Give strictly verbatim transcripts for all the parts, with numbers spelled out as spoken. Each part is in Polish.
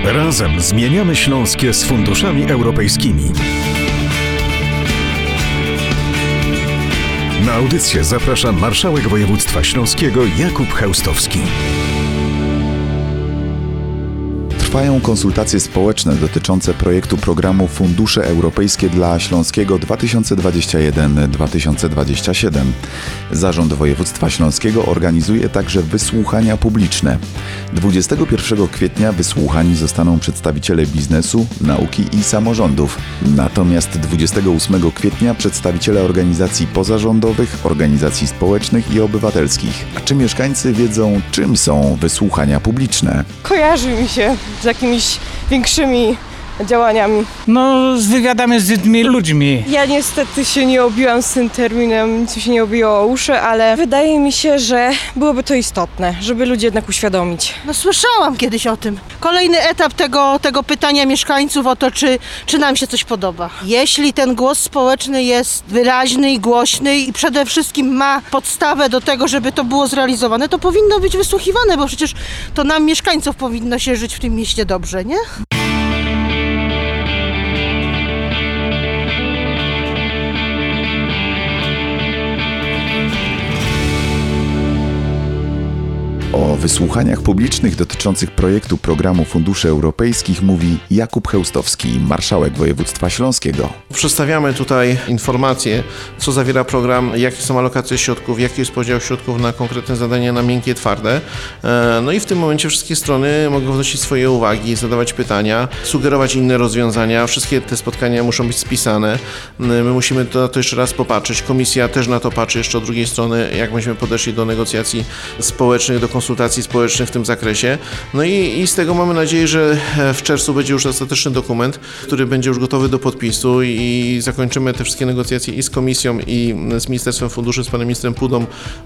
Razem zmieniamy Śląskie z funduszami europejskimi. Na audycję zaprasza marszałek województwa śląskiego Jakub Chełstowski. Trwają konsultacje społeczne dotyczące projektu programu Fundusze Europejskie dla Śląskiego dwa tysiące dwudziesty pierwszy do dwa tysiące dwudziestego siódmego. Zarząd Województwa Śląskiego organizuje także wysłuchania publiczne. dwudziestego pierwszego kwietnia wysłuchani zostaną przedstawiciele biznesu, nauki i samorządów. Natomiast dwudziestego ósmego kwietnia przedstawiciele organizacji pozarządowych, organizacji społecznych i obywatelskich. A czy mieszkańcy wiedzą, czym są wysłuchania publiczne? Kojarzy mi się z jakimiś większymi działaniami. No, z wywiadami z innymi ludźmi. Ja niestety się nie obiłam z tym terminem, nic mi się nie obiło o uszy, ale wydaje mi się, że byłoby to istotne, żeby ludzi jednak uświadomić. No słyszałam kiedyś o tym. Kolejny etap tego, tego pytania mieszkańców o to, czy, czy nam się coś podoba. Jeśli ten głos społeczny jest wyraźny i głośny i przede wszystkim ma podstawę do tego, żeby to było zrealizowane, to powinno być wysłuchiwane, bo przecież to nam mieszkańców powinno się żyć w tym mieście dobrze, nie? O wysłuchaniach publicznych dotyczących projektu programu Funduszy Europejskich mówi Jakub Chełstowski, marszałek województwa śląskiego. Przedstawiamy tutaj informacje, co zawiera program, jakie są alokacje środków, jaki jest podział środków na konkretne zadania, na miękkie, twarde. No i w tym momencie wszystkie strony mogą wnosić swoje uwagi, zadawać pytania, sugerować inne rozwiązania. Wszystkie te spotkania muszą być spisane. My musimy na to jeszcze raz popatrzeć. Komisja też na to patrzy jeszcze od drugiej strony, jak myśmy podeszli do negocjacji społecznych, do konsultacji społecznych w tym zakresie. No i, i z tego mamy nadzieję, że w czerwcu będzie już ostateczny dokument, który będzie już gotowy do podpisu i zakończymy te wszystkie negocjacje i z Komisją, i z Ministerstwem Funduszy, z panem ministrem Pudą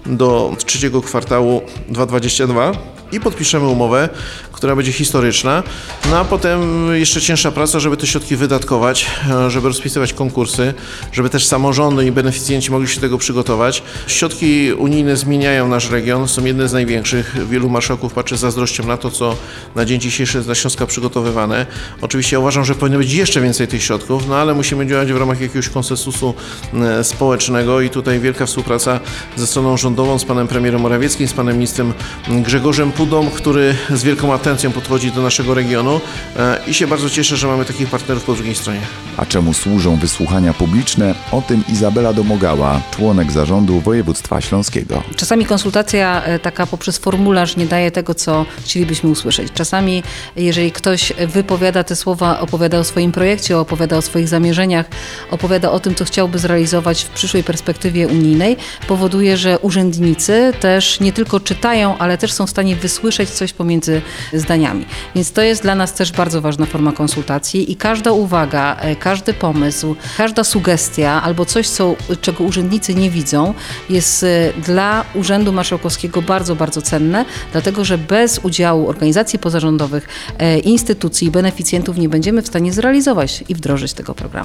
do trzeciego kwartału dwa tysiące dwudziestego drugiego i podpiszemy umowę, która będzie historyczna. No a potem jeszcze cięższa praca, żeby te środki wydatkować, żeby rozpisywać konkursy, żeby też samorządy i beneficjenci mogli się do tego przygotować. Środki unijne zmieniają nasz region, są jedne z największych. Wielu marszałków patrzy z zazdrością na to, co na dzień dzisiejszy jest dla Śląska przygotowywane. Oczywiście ja uważam, że powinno być jeszcze więcej tych środków, no ale musimy działać w ramach jakiegoś konsensusu społecznego i tutaj wielka współpraca ze stroną rządową, z panem premierem Morawieckim, z panem ministrem Grzegorzem Pudą, który z wielką atencją podchodzi do naszego regionu i się bardzo cieszę, że mamy takich partnerów po drugiej stronie. A czemu służą wysłuchania publiczne? O tym Izabela Domogała, członek zarządu województwa śląskiego. Czasami konsultacja taka poprzez formularz nie daje tego, co chcielibyśmy usłyszeć. Czasami, jeżeli ktoś wypowiada te słowa, opowiada o swoim projekcie, opowiada o swoich zamierzeniach, opowiada o tym, co chciałby zrealizować w przyszłej perspektywie unijnej, powoduje, że urzędnicy też nie tylko czytają, ale też są w stanie wysłyszeć coś pomiędzy zdaniami. Więc to jest dla nas też bardzo ważna forma konsultacji i każda uwaga, każdy pomysł, każda sugestia albo coś, co, czego urzędnicy nie widzą, jest dla Urzędu Marszałkowskiego bardzo, bardzo cenne, dlatego że bez udziału organizacji pozarządowych, instytucji i beneficjentów nie będziemy w stanie zrealizować i wdrożyć tego programu.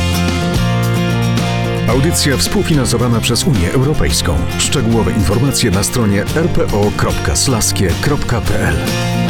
Audycja współfinansowana przez Unię Europejską. Szczegółowe informacje na stronie r p o kropka slaskie kropka p l.